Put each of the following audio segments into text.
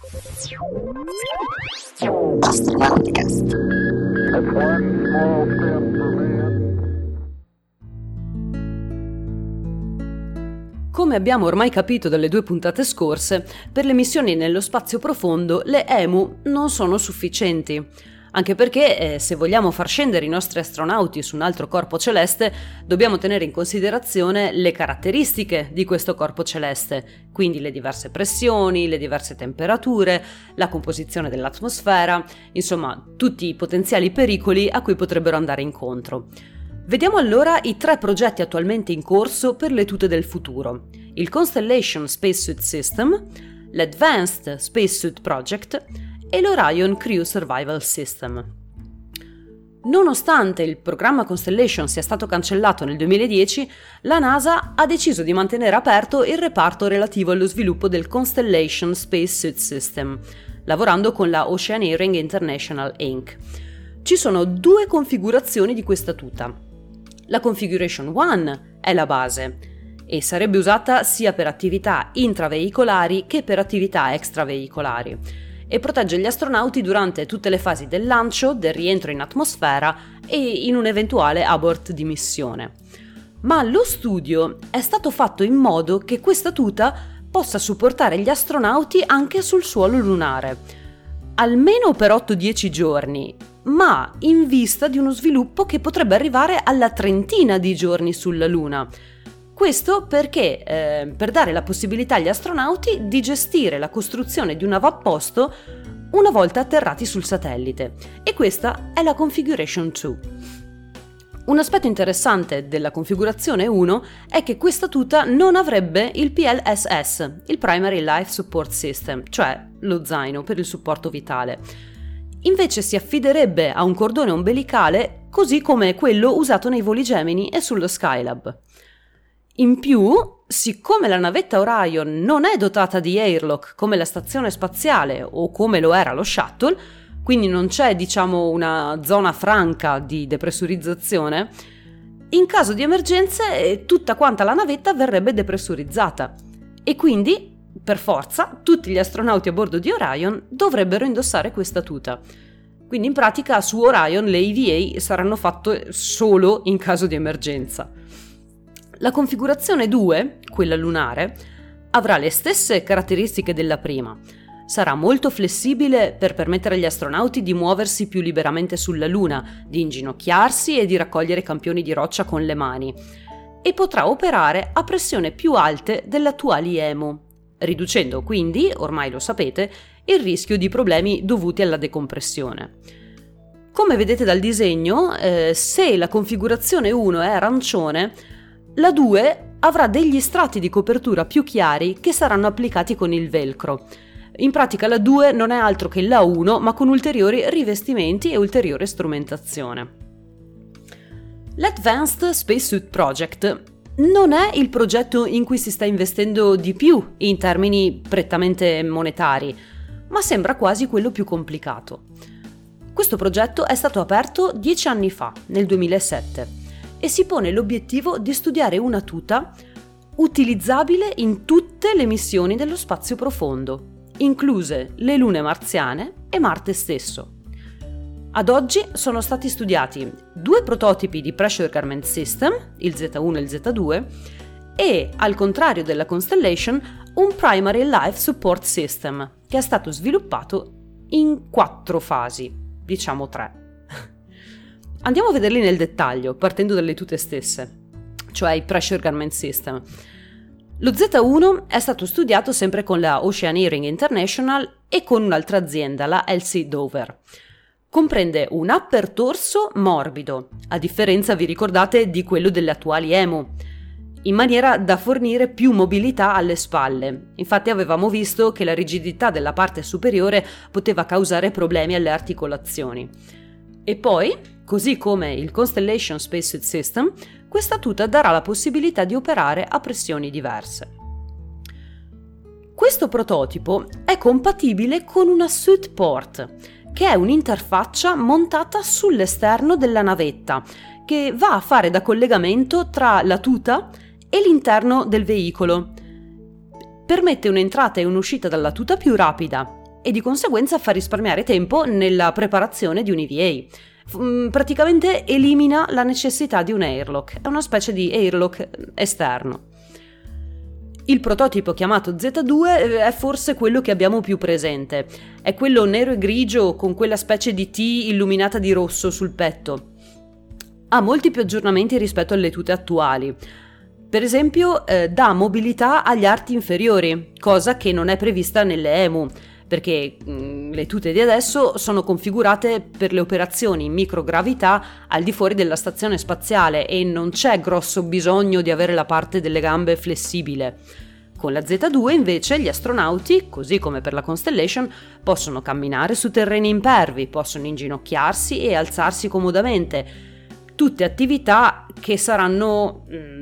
Astronauticast. Come abbiamo ormai capito dalle 2 puntate scorse, per le missioni nello spazio profondo le EMU non sono sufficienti. Anche perché se vogliamo far scendere i nostri astronauti su un altro corpo celeste, dobbiamo tenere in considerazione le caratteristiche di questo corpo celeste, quindi le diverse pressioni, le diverse temperature, la composizione dell'atmosfera, insomma tutti i potenziali pericoli a cui potrebbero andare incontro. Vediamo allora i 3 progetti attualmente in corso per le tute del futuro: il Constellation Spacesuit System, l'Advanced Spacesuit Project e l'Orion Crew Survival System. Nonostante il programma Constellation sia stato cancellato nel 2010, la NASA ha deciso di mantenere aperto il reparto relativo allo sviluppo del Constellation Spacesuit System, lavorando con la Oceaneering International Inc. Ci sono 2 configurazioni di questa tuta. La Configuration 1 è la base e sarebbe usata sia per attività intraveicolari che per attività extraveicolari e protegge gli astronauti durante tutte le fasi del lancio, del rientro in atmosfera e in un eventuale abort di missione. Ma lo studio è stato fatto in modo che questa tuta possa supportare gli astronauti anche sul suolo lunare, almeno per 8-10 giorni, ma in vista di uno sviluppo che potrebbe arrivare alla 30 di giorni sulla Luna. Questo perché per dare la possibilità agli astronauti di gestire la costruzione di un avamposto una volta atterrati sul satellite, e questa è la Configuration 2. Un aspetto interessante della configurazione 1 è che questa tuta non avrebbe il PLSS, il Primary Life Support System, cioè lo zaino per il supporto vitale. Invece si affiderebbe a un cordone ombelicale così come quello usato nei voli Gemini e sullo Skylab. In più, siccome la navetta Orion non è dotata di airlock come la stazione spaziale o come lo era lo Shuttle, quindi non c'è, una zona franca di depressurizzazione, in caso di emergenze tutta quanta la navetta verrebbe depressurizzata e quindi, per forza, tutti gli astronauti a bordo di Orion dovrebbero indossare questa tuta. Quindi in pratica su Orion le EVA saranno fatte solo in caso di emergenza. La configurazione 2, quella lunare, avrà le stesse caratteristiche della prima. Sarà molto flessibile per permettere agli astronauti di muoversi più liberamente sulla Luna, di inginocchiarsi e di raccogliere campioni di roccia con le mani, e potrà operare a pressione più alte delle attuali EMU, riducendo quindi, ormai lo sapete, il rischio di problemi dovuti alla decompressione. Come vedete dal disegno, se la configurazione 1 è arancione, la 2 avrà degli strati di copertura più chiari che saranno applicati con il velcro. In pratica la 2 non è altro che la 1, ma con ulteriori rivestimenti e ulteriore strumentazione. L'Advanced Spacesuit Project non è il progetto in cui si sta investendo di più in termini prettamente monetari, ma sembra quasi quello più complicato. Questo progetto è stato aperto 10 anni fa, nel 2007, e si pone l'obiettivo di studiare una tuta utilizzabile in tutte le missioni dello spazio profondo, incluse le lune marziane e Marte stesso. Ad oggi sono stati studiati 2 prototipi di Pressure Garment System, il Z1 e il Z2, e, al contrario della Constellation, un Primary Life Support System, che è stato sviluppato in 4 fasi, 3. Andiamo a vederli nel dettaglio, partendo dalle tute stesse, cioè i Pressure Garment System. Lo Z1 è stato studiato sempre con la Oceaneering International e con un'altra azienda, la LC Dover. Comprende un upper torso morbido, a differenza, vi ricordate, di quello delle attuali EMU, in maniera da fornire più mobilità alle spalle. Infatti avevamo visto che la rigidità della parte superiore poteva causare problemi alle articolazioni. E poi, così come il Constellation Spacesuit System, questa tuta darà la possibilità di operare a pressioni diverse. Questo prototipo è compatibile con una Suit Port, che è un'interfaccia montata sull'esterno della navetta, che va a fare da collegamento tra la tuta e l'interno del veicolo. Permette un'entrata e un'uscita dalla tuta più rapida e di conseguenza fa risparmiare tempo nella preparazione di un EVA. Praticamente elimina la necessità di un airlock, è una specie di airlock esterno. Il prototipo chiamato Z2 è forse quello che abbiamo più presente, è quello nero e grigio con quella specie di T illuminata di rosso sul petto. Ha molti più aggiornamenti rispetto alle tute attuali. Per esempio, dà mobilità agli arti inferiori, cosa che non è prevista nelle EMU, perché le tute di adesso sono configurate per le operazioni in microgravità al di fuori della stazione spaziale e non c'è grosso bisogno di avere la parte delle gambe flessibile. Con la Z2 invece gli astronauti, così come per la Constellation, possono camminare su terreni impervi, possono inginocchiarsi e alzarsi comodamente. Tutte attività che saranno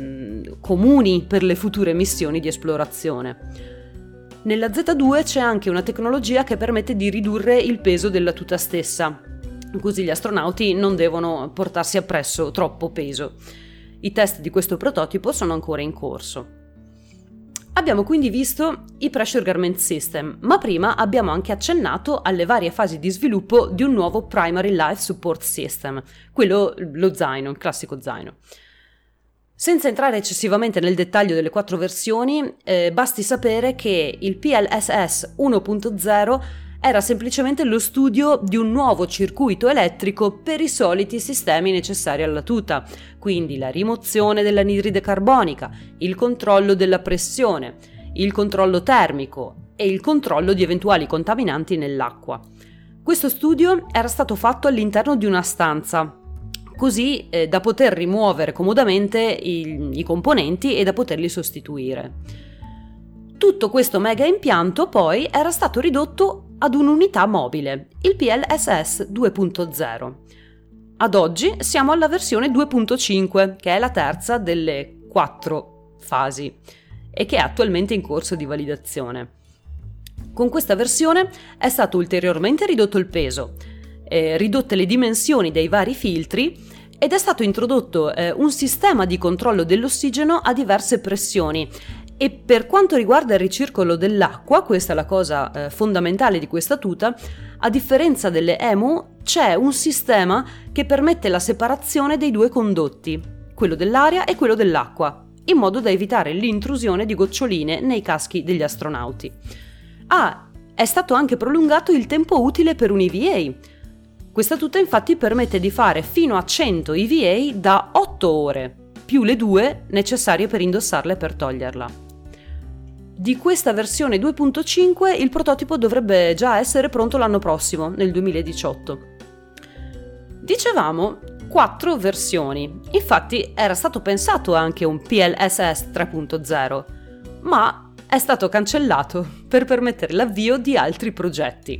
comuni per le future missioni di esplorazione. Nella Z2 c'è anche una tecnologia che permette di ridurre il peso della tuta stessa, così gli astronauti non devono portarsi appresso troppo peso. I test di questo prototipo sono ancora in corso. Abbiamo quindi visto i Pressure Garment System, ma prima abbiamo anche accennato alle varie fasi di sviluppo di un nuovo Primary Life Support System, lo zaino, il classico zaino. Senza entrare eccessivamente nel dettaglio delle 4 versioni, basti sapere che il PLSS 1.0 era semplicemente lo studio di un nuovo circuito elettrico per i soliti sistemi necessari alla tuta, quindi la rimozione dell'anidride carbonica, il controllo della pressione, il controllo termico e il controllo di eventuali contaminanti nell'acqua. Questo studio era stato fatto all'interno di una stanza, così da poter rimuovere comodamente i componenti e da poterli sostituire. Tutto questo mega impianto poi era stato ridotto ad un'unità mobile, il PLSS 2.0. Ad oggi siamo alla versione 2.5, che è la terza delle 4 fasi e che è attualmente in corso di validazione. Con questa versione è stato ulteriormente ridotto il peso, ridotte le dimensioni dei vari filtri ed è stato introdotto un sistema di controllo dell'ossigeno a diverse pressioni. E per quanto riguarda il ricircolo dell'acqua, questa è la cosa fondamentale di questa tuta, a differenza delle EMU c'è un sistema che permette la separazione dei 2 condotti, quello dell'aria e quello dell'acqua, in modo da evitare l'intrusione di goccioline nei caschi degli astronauti. È stato anche prolungato il tempo utile per un EVA. Questa tuta infatti permette di fare fino a 100 EVA da 8 ore, più le 2 necessarie per indossarla e per toglierla. Di questa versione 2.5 il prototipo dovrebbe già essere pronto l'anno prossimo, nel 2018. Dicevamo 4 versioni, infatti era stato pensato anche un PLSS 3.0, ma è stato cancellato per permettere l'avvio di altri progetti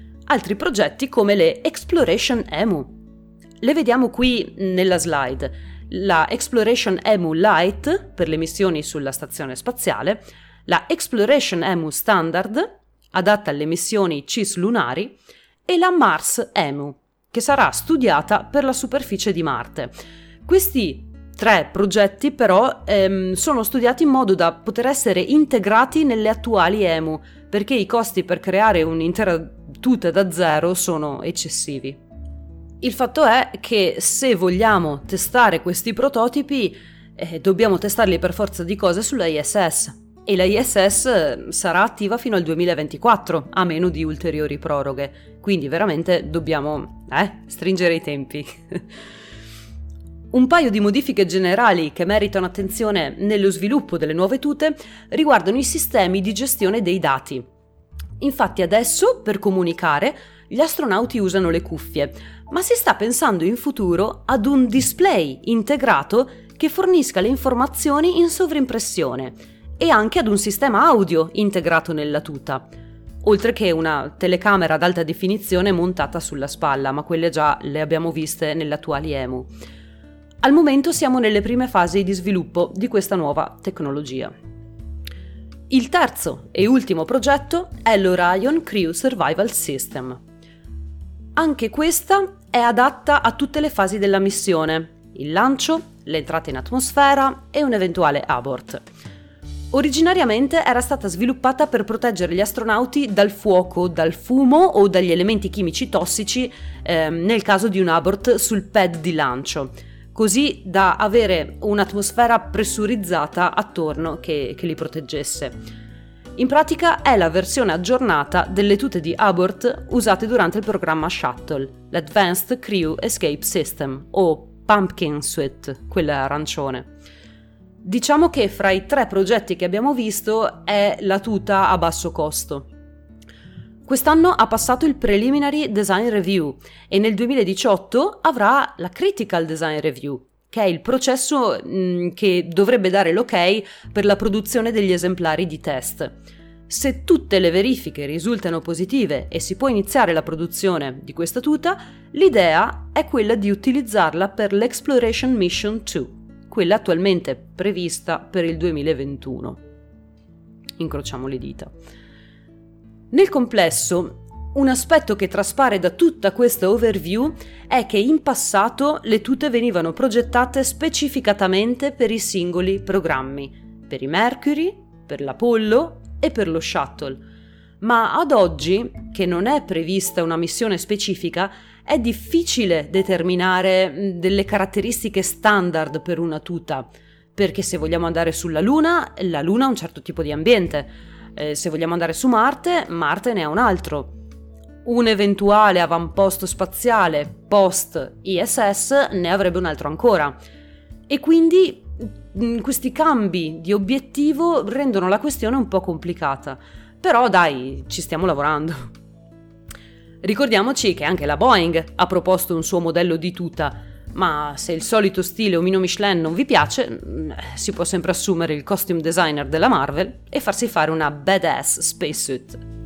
come le Exploration EMU. Le vediamo qui nella slide. La Exploration EMU Lite per le missioni sulla stazione spaziale, la Exploration EMU Standard, adatta alle missioni cislunari, e la Mars EMU, che sarà studiata per la superficie di Marte. Questi 3 progetti però sono studiati in modo da poter essere integrati nelle attuali EMU, perché i costi per creare un'intera tuta da zero sono eccessivi. Il fatto è che se vogliamo testare questi prototipi dobbiamo testarli per forza di cose sulla ISS. E la ISS sarà attiva fino al 2024, a meno di ulteriori proroghe, quindi veramente dobbiamo stringere i tempi. Un paio di modifiche generali che meritano attenzione nello sviluppo delle nuove tute riguardano i sistemi di gestione dei dati. Infatti adesso, per comunicare, gli astronauti usano le cuffie, ma si sta pensando in futuro ad un display integrato che fornisca le informazioni in sovrimpressione e anche ad un sistema audio integrato nella tuta, oltre che una telecamera ad alta definizione montata sulla spalla, ma quelle già le abbiamo viste nelle attuali EMU. Al momento siamo nelle prime fasi di sviluppo di questa nuova tecnologia. Il terzo e ultimo progetto è l'Orion Crew Survival System. Anche questa è adatta a tutte le fasi della missione, il lancio, l'entrata in atmosfera e un eventuale abort. Originariamente era stata sviluppata per proteggere gli astronauti dal fuoco, dal fumo o dagli elementi chimici tossici nel caso di un abort sul pad di lancio, così da avere un'atmosfera pressurizzata attorno che li proteggesse. In pratica è la versione aggiornata delle tute di abort usate durante il programma Shuttle, l'Advanced Crew Escape System o Pumpkin Suit, quella arancione. Diciamo che fra i 3 progetti che abbiamo visto è la tuta a basso costo. Quest'anno ha passato il Preliminary Design Review e nel 2018 avrà la Critical Design Review, che è il processo che dovrebbe dare l'ok per la produzione degli esemplari di test. Se tutte le verifiche risultano positive e si può iniziare la produzione di questa tuta, l'idea è quella di utilizzarla per l'Exploration Mission 2. Quella attualmente prevista per il 2021. Incrociamo le dita. Nel complesso, un aspetto che traspare da tutta questa overview è che in passato le tute venivano progettate specificatamente per i singoli programmi, per i Mercury, per l'Apollo e per lo Shuttle. Ma ad oggi, che non è prevista una missione specifica, è difficile determinare delle caratteristiche standard per una tuta, perché se vogliamo andare sulla Luna, la Luna ha un certo tipo di ambiente, se vogliamo andare su Marte, Marte ne ha un altro. Un eventuale avamposto spaziale post ISS ne avrebbe un altro ancora. E quindi questi cambi di obiettivo rendono la questione un po' complicata. Però dai, ci stiamo lavorando. Ricordiamoci che anche la Boeing ha proposto un suo modello di tuta, ma se il solito stile omino Michelin non vi piace, si può sempre assumere il costume designer della Marvel e farsi fare una badass spacesuit.